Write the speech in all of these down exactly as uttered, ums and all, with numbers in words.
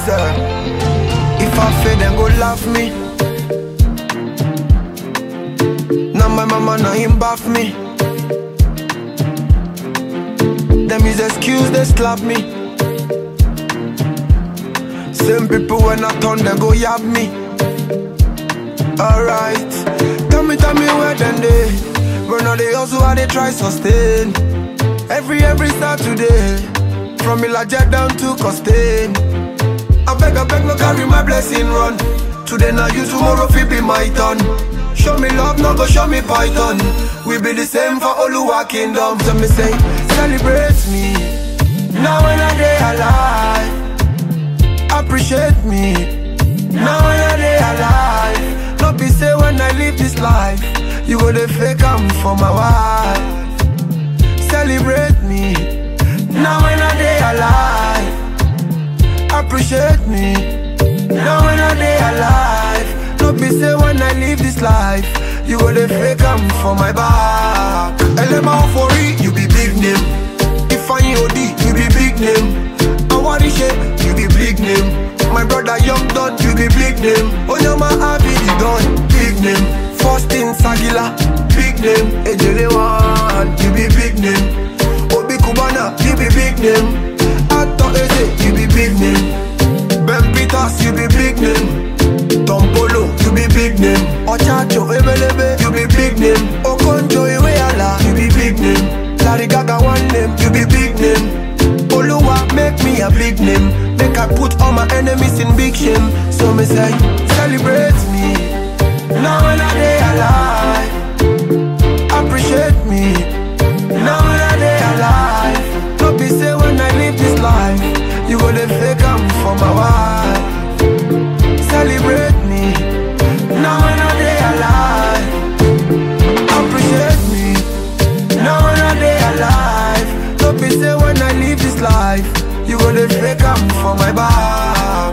deserve. If I fail, then go laugh me. Now my mama, now him bath me. Them is excuse, they slap me. Same people when I turn, they go yab me. Alright, tell me, tell me where then they. When all they also how they try sustain. Every, every Saturday, from Ilaja down to Costain. I beg, I beg, no carry my blessing run. Today now you, tomorrow fi be my turn. Show me love, no go show me python. We be the same for Oluwa kingdom. So me say, celebrate me. Now when I day alive, appreciate me. Now when I day alive, no be say when I live this life, you go the fake I'm for my wife. Celebrate me. Now when I day alive, appreciate me. Now when I day alive, no be say when I live this life, you go the fake I'm for my back. L M A for it, you be big name. If I O D, you be big name. Awarishe, you be big name. My brother Young Don, you be big name. Onyama Abi the Don, big name. First in Sagila, big name. Ejele One, you be big name. Obi Kubana, you be big name. Ato Eze, you be big name. Ben Peters, you be big name. Tom Polo, you be big name. Ochacho Ebelebe, you be big name. Okonjo Iweala, you be big name. Larry Gaga one name, you be big name. Oluwa make me a big name. Make I put all my enemies in big shame. So me say, celebrate me. Now when I day alive, appreciate me. Now when I day alive, don't be say when I live this life, you go the fake I'm for my wife. Celebrate me. Now when I day alive, appreciate me. Now when I day alive, don't be say when I live this life, you go the fake I'm for my back.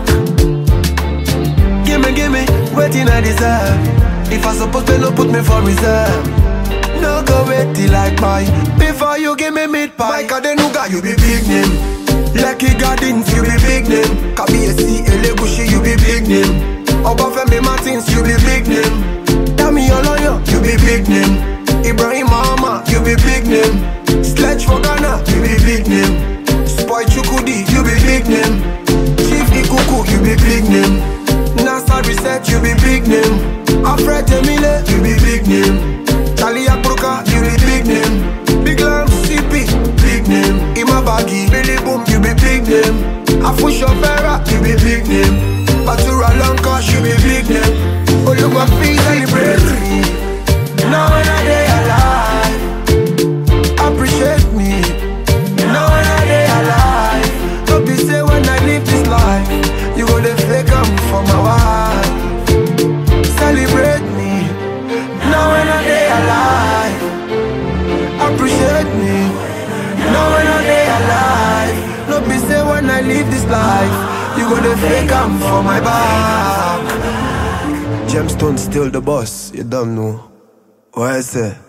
Gimme, gimme, waiting I deserve. If I suppose they no put me for reserve. No go wait till I buy before you give me meat pie. Mike Adenuga, you be big name. Lucky Gardens, you be big name. Kabiyesi Elegushi, you be big name. Obafemi Martins, you be big name. Dami Oloyo, you be big name. Ibrahim Mahama, you be big name. Sledge for Ghana, you be big name. Spoy Chukudi, you be big name. Chief Ikuku, you be big name. NASA Research, you be big name. Alfred Emile, you be big name. Charlie Akruka, you be big name. Big Lam, C P, big name. Imabagi, Billy Boom, you be big name. Afusho Vera, you be big name. Batura Lanka, you be big name. Oluwa please celebrate me. Now when I day alive, appreciate me. Now when I day alive, don't be say when I live this life, you go the fake I'm for my wife. Celebrate me. Now when I day alive, appreciate me. Now when I day alive, don't be say when I live this life, you go the fake I'm for my back. Gemstone still the boss, you don't know. What I say?